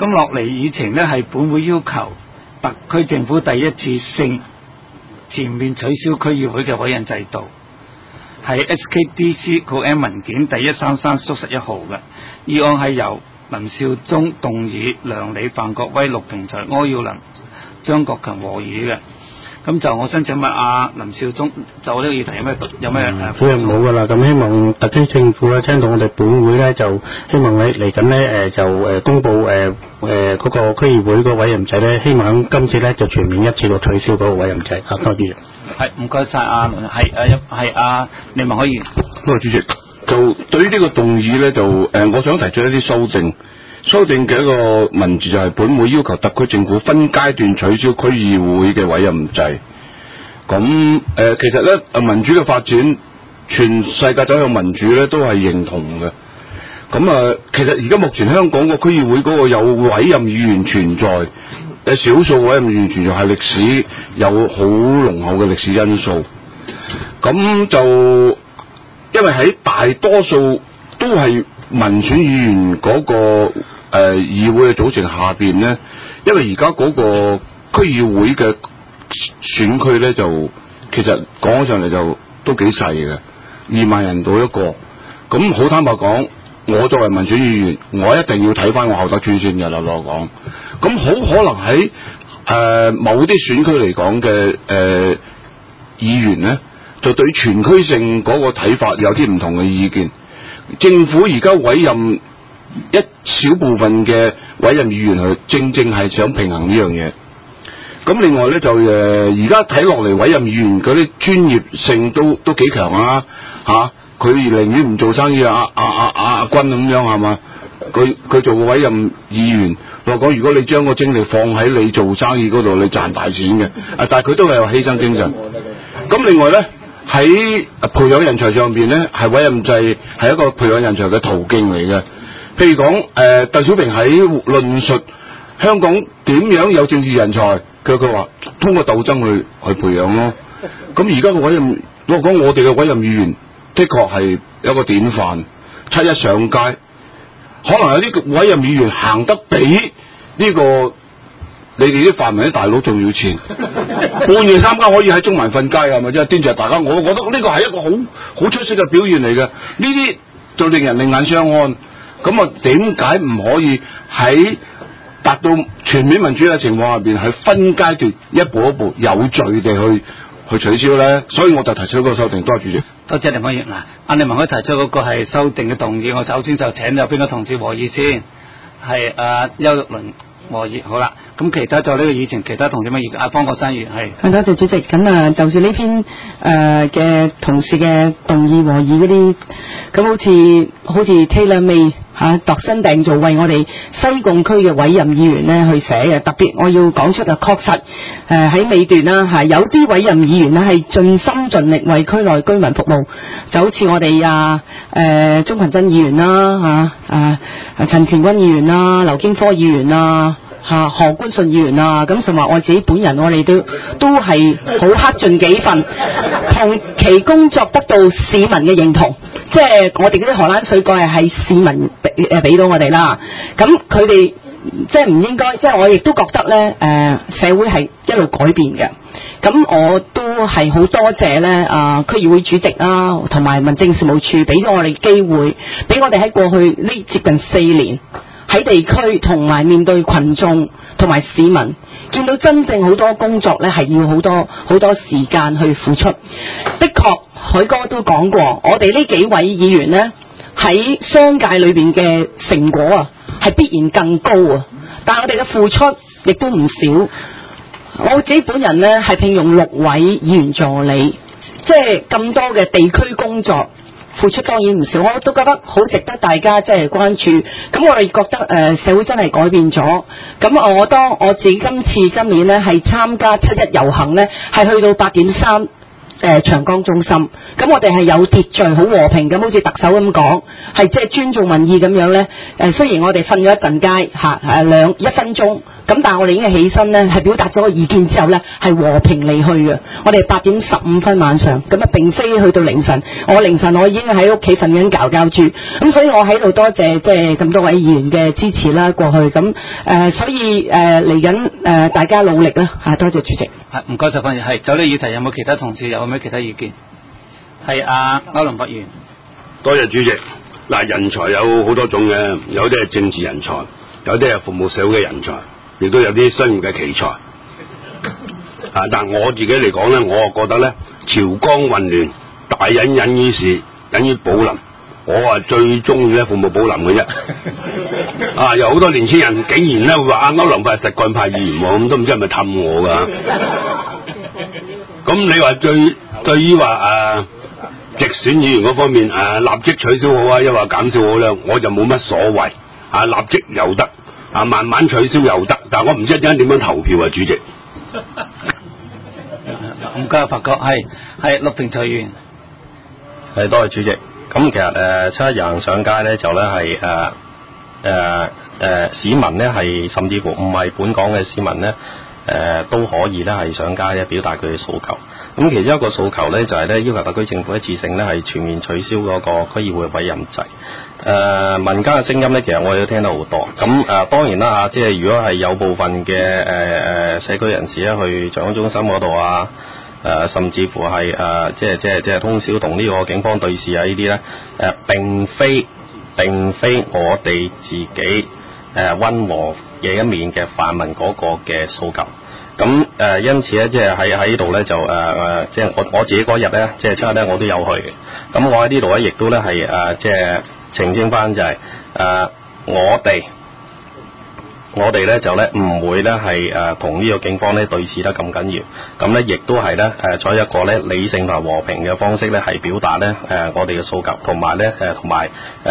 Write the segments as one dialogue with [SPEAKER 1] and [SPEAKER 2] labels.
[SPEAKER 1] 咁落嚟議程呢，係本會要求特區政府第一次性全面取消區議會嘅委任制度，係 SKDC 告 M 文件第133/11號嘅議案，係由林少忠動議，梁理、范國威、陸平才、柯耀林、張國強和議嘅。咁就我想請問阿林少忠，就呢個議題有咩
[SPEAKER 2] 主任冇噶啦，咁希望特區政府咧聽到我哋本會咧，就希望你嚟緊咧就公布嗰個區議會個委任制咧，希望今次咧就全面一次過取消嗰個委任制。多謝。
[SPEAKER 1] 係唔該晒阿係阿你咪可以。
[SPEAKER 3] 多謝主席。就對於呢個動議咧，就我想提出一啲修訂。修訂嘅一個文字就係本會要求特區政府分階段取消區議會嘅委任制。咁其實咧民主嘅發展，全世界走向民主咧都係認同嘅。咁其實而家目前香港個區議會嗰個有委任議員存在，少數委任議員存在係歷史有好濃厚嘅歷史因素。咁就因為喺大多數都係民選議員嗰個議會嘅組成下邊咧，因為而家嗰個區議會嘅選區咧，就其實講上嚟就都幾細嘅，2萬人到一個。咁好坦白講，我作為民選議員，我一定要睇翻我後得村先嘅啦，老實講。咁好可能喺某啲選區嚟講嘅議員咧，就對全區性嗰個睇法有啲唔同嘅意見。政府而家委任一小部分嘅委任議員去，正係想平衡呢樣嘢。咁另外咧就而家睇落嚟委任議員嗰啲專業性都幾強啊嚇！佢寧願唔做生意阿君咁樣係嘛？佢做個委任議員，我講如果你將個精力放喺你做生意嗰度，你賺大錢嘅。但係佢都係有犧牲精神。咁另外咧。喺培養人才上邊咧，係委任制係一個培養人才嘅途徑嚟嘅。譬如講，鄧小平喺論述香港點樣有政治人才，佢話通過鬥爭去培養咯。咁而家嘅委任，我講我哋嘅委任議員，的確係有個典範。七一上街，可能有啲委任議員行得比呢個你哋啲泛民啲大佬仲要前，半夜3更可以喺中環瞓街，係咪真係顛著大家？我覺得呢個係一個好出色嘅表現嚟嘅。呢啲就令人另眼相看。咁點解唔可以喺達到全面民主嘅情況下邊，係分階段一步一步有序地去取消咧？所以我就提出嗰個修訂。多謝主席。多謝林文傑。嗱，阿李文可以提出嗰個係修訂嘅動議，我首先就請有邊個同事和議先？係邱玉麟和議。好啦。咁其他就呢個議程，其他同事乜意見？方國珊議員係。多謝主席。咁就住呢篇嘅同事嘅動議和議嗰啲，咁好似 tailor made 度身訂造為我哋西貢區嘅委任議員咧去寫嘅。特別我要講出確實喺尾段啦有啲委任議員咧係盡心盡力為區內居民服務，就好似我哋鍾群珍議員啦陳權君議員啦、劉經科議員啦。何官信議員啊，咁甚至我自己本人，我哋都係好克盡己分，同其工作得到市民嘅認同，即係我哋嗰啲荷蘭水蓋係市民俾到我哋啦。咁佢哋即係唔應該，即係我亦都覺得咧，社會係一路改變嘅。咁我都係好多謝咧區議會主席啦，同埋民政事務處俾咗我哋機會，俾我哋喺過去呢接近4年。喺地區同埋面對群眾同埋市民，見到真正好多工作咧係要好多時間去付出。的確，海哥都講過，我哋呢幾位議員呢，喺商界裏邊嘅成果啊，係必然更高啊。但係我哋嘅付出亦都唔少。我自己本人呢，係聘用6位議員助理，即係咁多嘅地區工作。付出當然唔少，我都覺得好值得大家即係關注。咁我哋覺得社會真係改變咗。咁當我自己今年呢係參加7·1遊行呢，係去到8點3長江中心。咁我哋係有秩序、好和平咁，好似特首咁講，係即係尊重民意咁樣呢。雖然我哋瞓咗一陣街1分鐘，
[SPEAKER 4] 咁但係我哋已經起身咧，係表達咗個意見之後咧，係和平離去嘅。我哋8點15分晚上，咁啊並非去到凌晨。我凌晨我已經喺屋企瞓緊覺豬，咁所以我喺度多謝即係咁多位議員嘅支持啦，過去咁所以嚟緊大家努力啦嚇，多謝主席。
[SPEAKER 1] 唔該晒，方係就呢個議題有冇其他同事有咩其他意見？係歐龍博員。
[SPEAKER 5] 多謝主席。嗱，人才有好多種嘅，有啲係政治人才，有啲係服務社會嘅人才，亦都有啲商業嘅奇才。但我自己嚟講咧，我覺得咧，朝綱混亂，大隱隱於市，隱於寶林。我最中意咧服務寶林嘅啫。有好多年輕人竟然咧會話歐林派實幹派議員喎，咁都唔知係咪氹我㗎？咁你話對於話直選議員嗰方面立即取消好啊，抑或減少好咧，我就冇乜所謂。立即又得，慢慢取消又得，但係我唔知一陣點樣投票啊，主席。
[SPEAKER 1] 唔該，發哥係陸平財員。
[SPEAKER 6] 係多謝主席。咁其實七一遊行上街咧，就咧係市民咧係甚至乎唔係本港嘅市民咧。都可以咧係上街咧表達佢嘅訴求。咁其中一個訴求咧就係咧要求特區政府一次性咧係全面取消嗰個區議會委任制。民間嘅聲音咧，其實我哋都聽得好多。咁當然啦即係如果係有部分嘅社區人士咧去長安中心嗰度甚至乎係即係通宵同呢個警方對視呢啲咧並非我哋自己溫和嘅一面嘅泛民嗰個嘅訴求。咁因此咧，即係喺呢度咧就即係我自己嗰日咧，即係7日咧我都有去嘅。咁我喺呢度咧，亦都咧係即係澄清翻就係我哋咧就咧唔會咧係同呢個警方咧對視得咁緊要。咁咧亦都係咧採一個咧理性同和平嘅方式咧係表達咧我哋嘅訴求，同埋咧同埋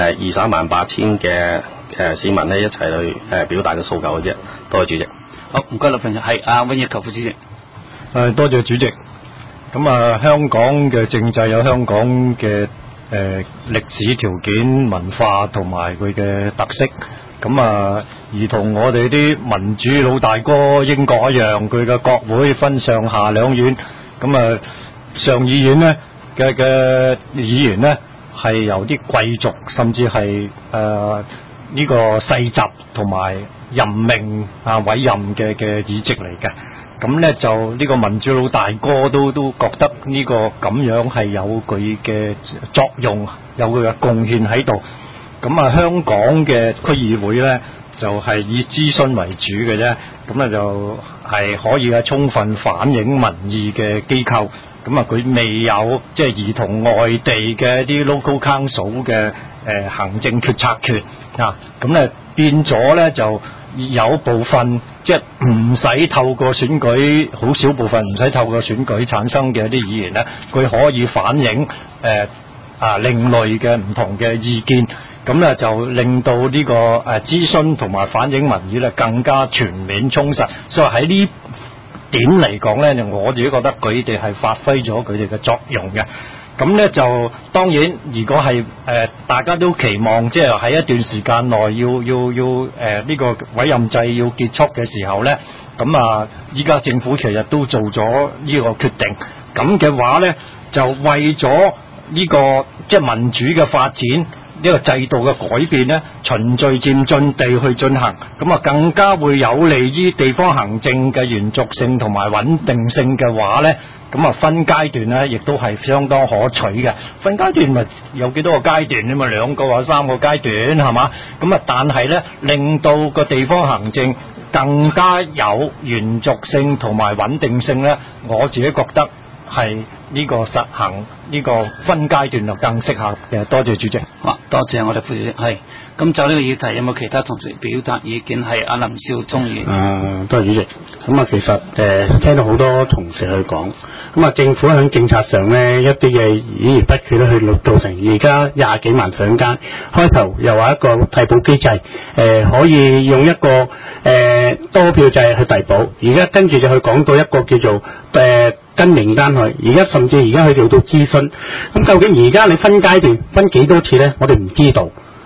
[SPEAKER 6] 238000嘅市民咧一齊去表達嘅訴求嘅啫。多謝主席。
[SPEAKER 1] 好，唔該，陸平係溫奕球副主席。
[SPEAKER 7] 多謝主席。咁香港嘅政制有香港嘅歷史條件、文化同埋佢嘅特色。咁而同我哋啲民主老大哥英國一樣，佢嘅國會分上下兩院。咁上議院呢嘅議員呢係由啲貴族甚至係呢個世襲同埋任命委任嘅議席嚟嘅。咁呢就呢個民主老大哥都覺得呢個咁樣係有佢嘅作用，有佢嘅貢獻喺度。咁香港嘅區議會呢就係以諮詢為主嘅啫，咁就係可以充分反映民意嘅機構。咁佢未有即係兒童外地嘅啲 local council 嘅行政決策權咁咧變咗咧就有部分即係唔使透過選舉，好少部分唔使透過選舉產生嘅一啲議員咧，佢可以反映另類嘅唔同嘅意見。咁咧就令到呢個諮詢同埋反映民意咧更加全面充實。所以喺呢點嚟講咧，我自己覺得佢哋係發揮咗佢哋嘅作用嘅。咁咧就當然，如果係大家都期望即係喺一段時間內要呢個委任制要結束嘅時候咧，咁依家政府其實都做咗呢個決定。咁嘅話咧，就為咗呢個即係民主嘅發展，呢個制度嘅改變呢，循序漸進地去進行，咁更加會有利於地方行政嘅延續性同埋穩定性嘅話呢，咁分階段呢亦都係相當可取嘅。分階段咪有幾多個階段啫嘛，2個或3個階段係嘛？咁但係呢，令到個地方行政更加有延續性同埋穩定性呢，我自己覺得係呢個實行呢個分階段就更適合嘅。多謝主席。
[SPEAKER 1] 多謝我哋副主席。係咁就呢個議題有冇其他同事表達意見？係阿林少忠議員。
[SPEAKER 2] 多謝主席。咁其實聽到好多同事去講，咁政府喺政策上呢，一啲嘅議員不決咧，去造成而家20幾萬上街。開頭又話一個替補機制，可以用一個多票制去遞補，而家跟住就去講到一個叫做跟名單去，而家去做到諮詢。咁究竟而家你分階段分幾多次呢？我哋唔知道。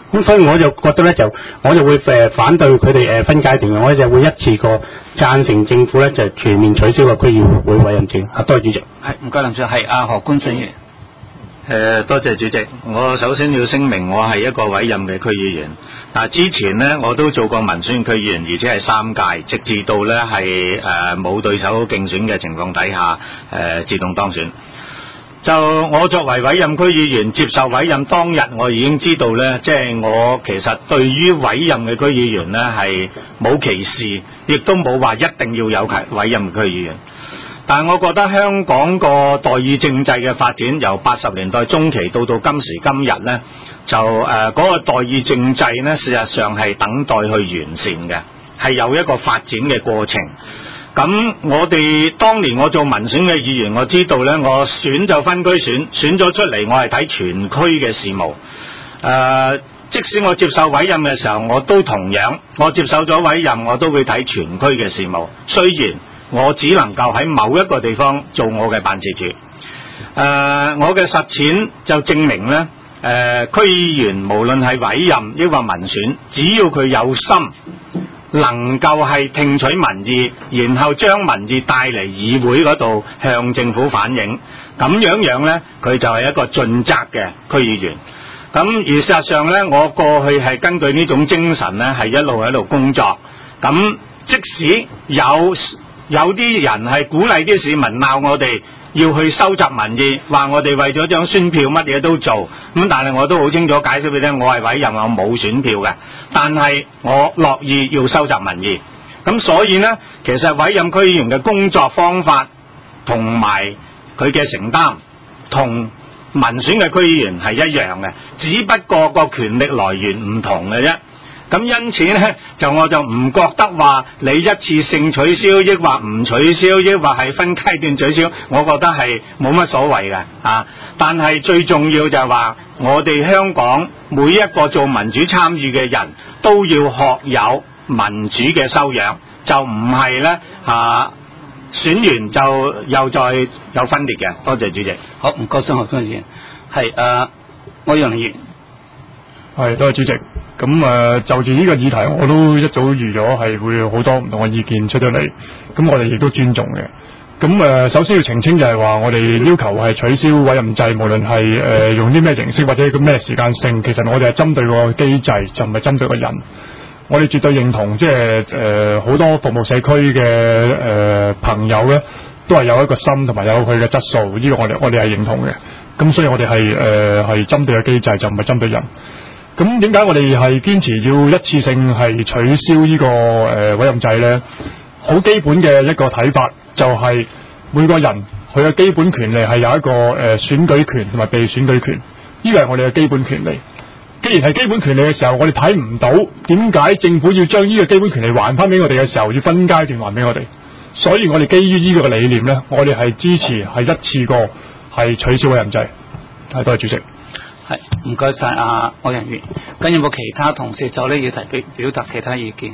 [SPEAKER 2] 咁所以我就覺得咧，我就會反對佢哋分階段嘅，我就會一次過贊成政府咧就全面取消個區議會委任制。多謝主席。
[SPEAKER 1] 係唔該林少，係阿何官成員。
[SPEAKER 8] 多謝主席。我首先要聲明，我係一個委任嘅區議員。之前呢，我都做過民選區議員，而且係3屆，直至到呢係冇對手競選嘅情況底下，自動當選。就我作為委任區議員接受委任當日，我已經知道呢，即係我其實對於委任嘅區議員呢係冇歧視，亦都冇話一定要有委任區議員。但係我覺得香港個代議政制嘅發展，由80年代中期到今時今日呢，就嗰個代議政制呢，事實上係等待去完善嘅，係有一個發展嘅過程。咁我哋當年我做民選嘅議員，我知道呢，我選就分區選咗出嚟，我係睇全區嘅事務。即使我接受委任嘅時候，我都同樣，我接受咗委任，我都會睇全區嘅事務。雖然我只能夠喺某一個地方做我嘅辦事處。我嘅實踐就證明呢，區議員無論係委任抑或民選，只要佢有心，能夠係聽取民意，然後將民意帶嚟議會嗰度向政府反映，咁樣呢，佢就係一個盡責嘅區議員。咁而事實上呢，我過去係根據呢種精神呢，係一路喺度工作。咁即使有啲人係鼓勵啲市民鬧我哋要去收集民意，話我哋為咗張選票乜嘢都做，咁但係我都好清楚解釋俾你聽，我係委任，我冇選票嘅，但係我樂意要收集民意。咁所以呢，其實委任區議員嘅工作方法同埋佢嘅承擔同民選嘅區議員係一樣嘅，只不過個權力來源唔同嘅啫。咁因此呢，我就唔覺得話你一次性取消，抑或唔取消，抑或係分階段取消，我覺得係冇乜所謂嘅啊。但係最重要就係話，我哋香港每一個做民主參與嘅人都要學有民主嘅修養，就唔係呢選完就又再有分裂嘅。多謝主席。
[SPEAKER 1] 好，唔該晒何君議員。係柯陽業。
[SPEAKER 7] 係，多謝主席。咁就住呢個議題，我都一早預咗係會有好多唔同嘅意見出咗嚟，咁我哋亦都尊重嘅。咁首先要澄清就係話，我哋要求係取消委任制，無論係用啲咩形式或者個咩時間性，其實我哋係針對個機制，就唔係針對個人。我哋絕對認同，即係好多服務社區嘅朋友咧，都係有一個心同埋有佢嘅質素，呢個我哋係認同嘅。咁所以我哋係針對嘅機制，就唔係針對人。咁點解我哋係堅持要一次性係取消呢個委任制呢？好基本嘅一個睇法就係每個人佢嘅基本權利係有一個選舉權同埋被選舉權，呢個係我哋嘅基本權利。既然係基本權利嘅時候，我哋睇唔到點解政府要將呢個基本權利還翻俾我哋嘅時候，要分階段還俾我哋。所以我哋基於呢個理念呢，我哋係支持係一次過係取消委任制。多謝主席。
[SPEAKER 1] 係，唔該晒阿柯陽業。咁有冇其他同事就呢議題表達其他意見？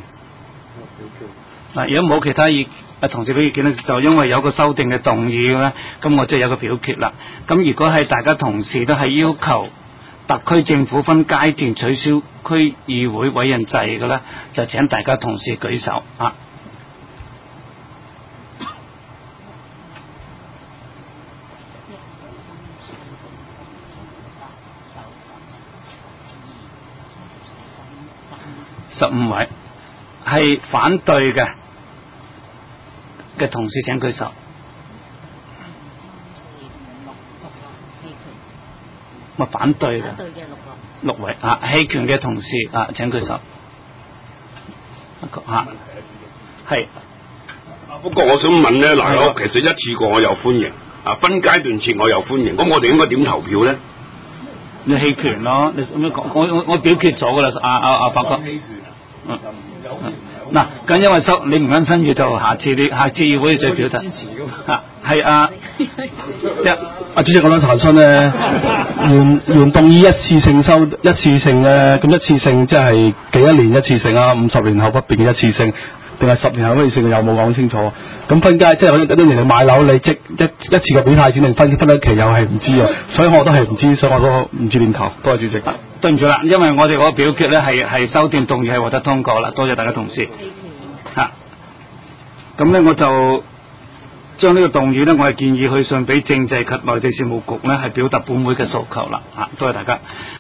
[SPEAKER 1] 如果冇其他同事俾意見咧，就因為有個修訂嘅動議咧，咁我即係有個表決啦。咁如果係大家同事都係要求特區政府分階段取消區議會委任制嘅咧，就請大家同事舉手啊。15位係反對嘅同事請舉手。咪反對嘅6位啊，棄權嘅同事啊請舉手。係。
[SPEAKER 5] 不過我想問咧，嗱，其實一次過我又歡迎，分階段設我又歡迎，咁我哋應該點投票咧？
[SPEAKER 1] 你棄權咯，我表決咗噶啦，阿伯哥。嗱，咁因為你唔跟新月就下次議會再表達。係
[SPEAKER 9] 主席，我想查詢咧，原動議一次性咧，咁一次性即係幾多年一次性啊？50年後不變嘅一次性， 定係10年後可以成又冇講清楚。咁分階即係有啲人買樓，你即一次過俾太錢定分得期又係唔知啊，所以我都係唔知，所以我都唔知點投。多謝主席。
[SPEAKER 1] 對唔住啦，因為我哋嗰個表決咧係修訂動議係獲得通過啦，多謝大家同事嚇。咁咧我就將呢個動議咧，我係建議去信俾政制及內地事務局咧，係表達本會嘅訴求啦嚇，多謝大家。